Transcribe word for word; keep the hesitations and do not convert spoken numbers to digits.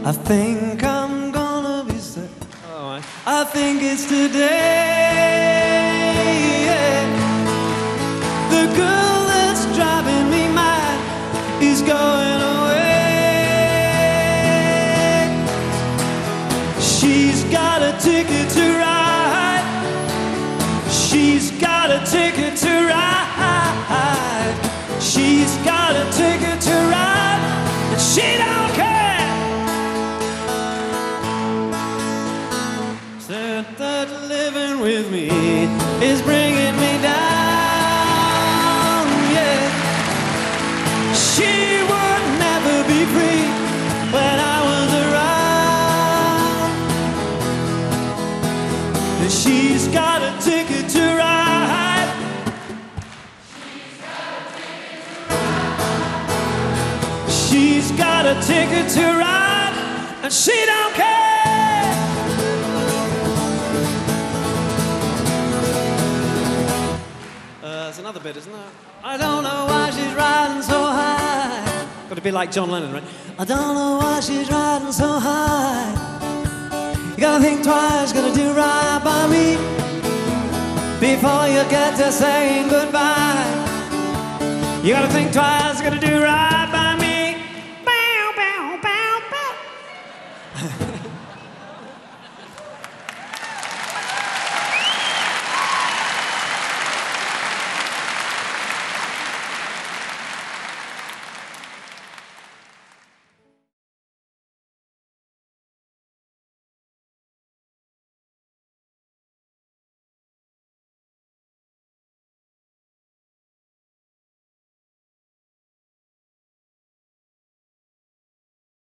I think I'm gonna be sad. Oh, I think it's today. Yeah. The girl that's driving me mad is going away. She's got a ticket to ride. She's got a ticket to ride. She's got a ticket to ride, and she don't care. Said that living with me is bringing me down, yeah. She would never be free when I was around. She's got a ticket to ride. She's got a ticket to ride, and she don't care. Uh, there's another bit, isn't there? I don't know why she's riding so high. Got to be like John Lennon, right? I don't know why she's riding so high. You gotta think twice, gotta do right by me before you get to saying goodbye. You gotta think twice, gotta do right